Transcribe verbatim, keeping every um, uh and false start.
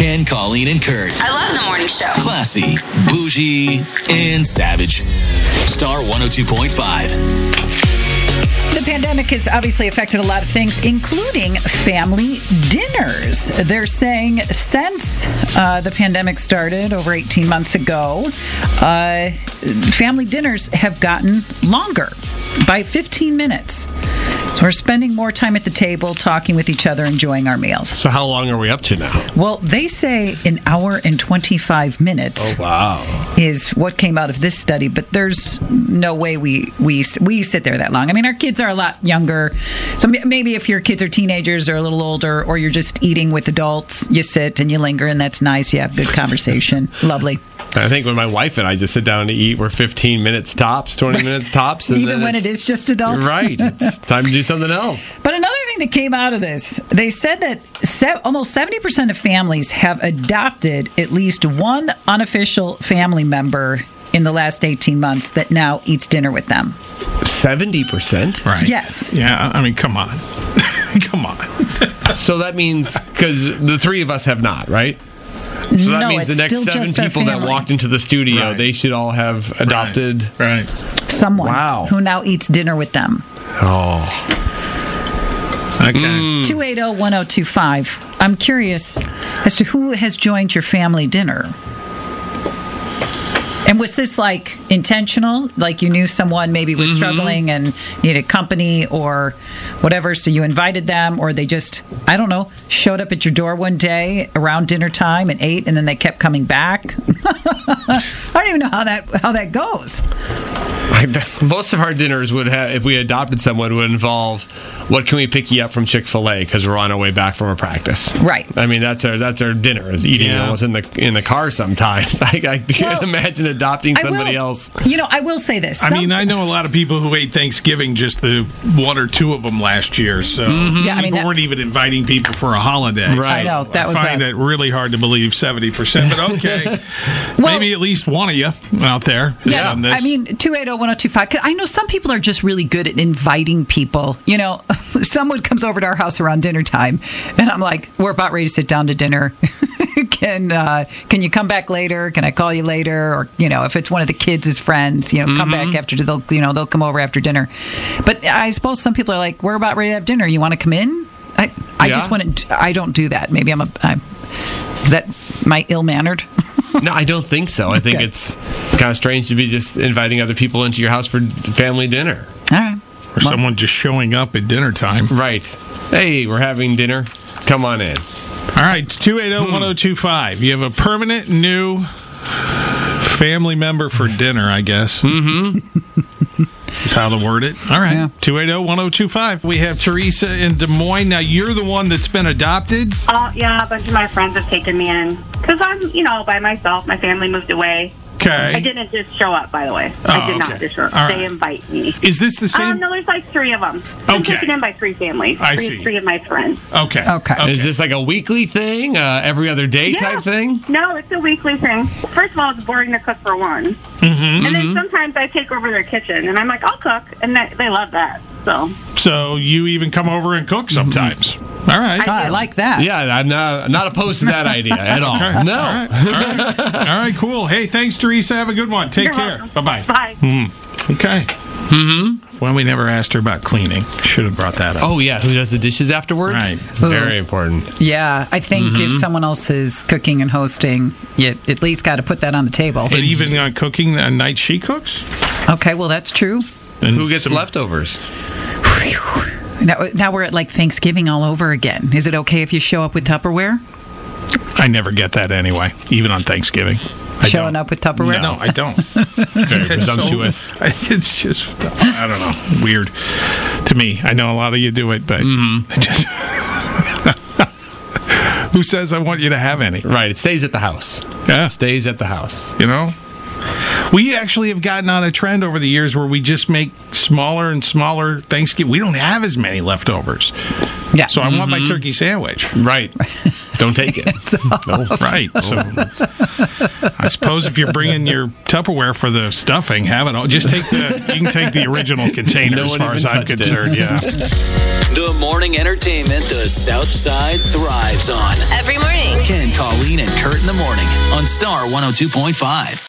Ken, Colleen, and Kurt. I love the morning show. Classy, bougie, and savage. Star one oh two point five. The pandemic has obviously affected a lot of things, including family dinners. They're saying since uh, the pandemic started over eighteen months ago, uh, family dinners have gotten longer by fifteen minutes. So we're spending more time at the table, talking with each other, enjoying our meals. So how long are we up to now? Well, they say an hour and twenty-five minutes. Oh, wow. Is what came out of this study, but there's no way we, we, we sit there that long. I mean, our kids are a lot younger, so maybe if your kids are teenagers or a little older, or you're just eating with adults, you sit and you linger, and that's nice. You have good conversation. Lovely. I think when my wife and I just sit down to eat, we're fifteen minutes tops, twenty minutes tops. And even when it is just adults? Right. It's time to do something else. But another thing that came out of this, they said that se- almost seventy percent of families have adopted at least one unofficial family member in the last eighteen months that now eats dinner with them. seventy percent? Right. Yes. Yeah, I mean, come on. Come on. So that means, because the three of us have not, right? So that no, means the it's next still seven just our people that family. walked into the studio, Right. they should all have adopted. Right. Someone Wow. who now eats dinner with them. Oh. Okay. Mm. two eight zero, one zero two five. I'm curious as to who has joined your family dinner. And was this like intentional? Like you knew someone maybe was Mm-hmm. struggling and needed company or whatever, so you invited them, or they just, I don't know, showed up at your door one day around dinner time and ate, and then they kept coming back? I don't even know how that how that goes. Most of our dinners would have, if we adopted someone, would involve, what can we pick you up from Chick-fil-A because we're on our way back from a practice. Right. I mean, that's our that's our dinner, is eating Yeah. almost in the in the car sometimes. I, I can't Well, imagine adopting I somebody will- else. You know, I will say this. I Some- mean, I know a lot of people who ate Thanksgiving, just the one or two of them last year. So Yeah, I mean, people that- weren't even inviting people for a holiday. Right. I know, that was I find us. that really hard to believe, seventy percent. But okay, Well- maybe at least one of you out there. has Yeah, done this. I mean, two eight zero, one zero two five. I know some people are just really good at inviting people. You know, someone comes over to our house around dinner time, and I'm like, we're about ready to sit down to dinner. can uh, can you come back later? Can I call you later? Or, you know, if it's one of the kids' friends, you know, come Mm-hmm. back after, they'll, you know, they'll come over after dinner. But I suppose some people are like, we're about ready to have dinner. You want to come in? I, I Yeah. just want to, I don't do that. Maybe I'm a, I'm, is that my ill-mannered? No, I don't think so. I think Okay. it's kind of strange to be just inviting other people into your house for family dinner. All right. or someone just showing up at dinner time. Right. Hey, we're having dinner. Come on in. All right, it's two eight zero, one zero two five. You have a permanent new family member for dinner, I guess. Mm-hmm. Is how to word it. All right, Yeah. two eight zero, one zero two five. We have Teresa in Des Moines. Now, you're the one that's been adopted? Oh, yeah, a bunch of my friends have taken me in. Because I'm, you know, by myself. My family moved away. Okay. I didn't just show up, by the way. Oh, I did okay. not just show up. All They right. invite me. Is this the same? Um, no, there's like three of them. I'm Okay. taken in by three families. I three, see. Three of my friends. Okay. Okay. Is this like a weekly thing? Uh, every other day Yeah. type thing? No, it's a weekly thing. First of all, it's boring to cook for one. Mm-hmm. And then sometimes I take over their kitchen, and I'm like, I'll cook. And they, they love that. So, So you even come over and cook sometimes. All right. I like that. Yeah, I'm not, I'm not opposed to that idea at all. Okay. No. All right. All right. All right, cool. Hey, thanks, Teresa. Have a good one. Take You're care. welcome. Bye-bye. bye. Okay. Mm-hmm. Well, we never asked her about cleaning. Should have brought that up. Oh, yeah. Who does the dishes afterwards? Right. Very important. Yeah, I think if someone else is cooking and hosting, you at least got to put that on the table. And even on cooking the night she cooks? Okay, well, that's true. And Who gets some- leftovers? Now, now we're at like Thanksgiving all over again. Is it okay if you show up with Tupperware? I never get that anyway, even on Thanksgiving. I Showing don't. up with Tupperware? No, I don't. Very That's so- presumptuous. it's just, I don't know, weird to me. I know a lot of you do it, but Mm-hmm. it just. Who says I want you to have any? Right. It stays at the house. Yeah. Stays at the house. You know? We actually have gotten on a trend over the years where we just make smaller and smaller Thanksgiving. We don't have as many leftovers. Yeah. So I want my turkey sandwich. Right. Don't take it. No, right. So I suppose if you're bringing your Tupperware for the stuffing, have it all. Just take the, you can take the original container No as one far as even I'm touched it. concerned. Yeah. The morning entertainment the South Side thrives on. Every morning. Ken, Colleen, morning on Star one oh two point five.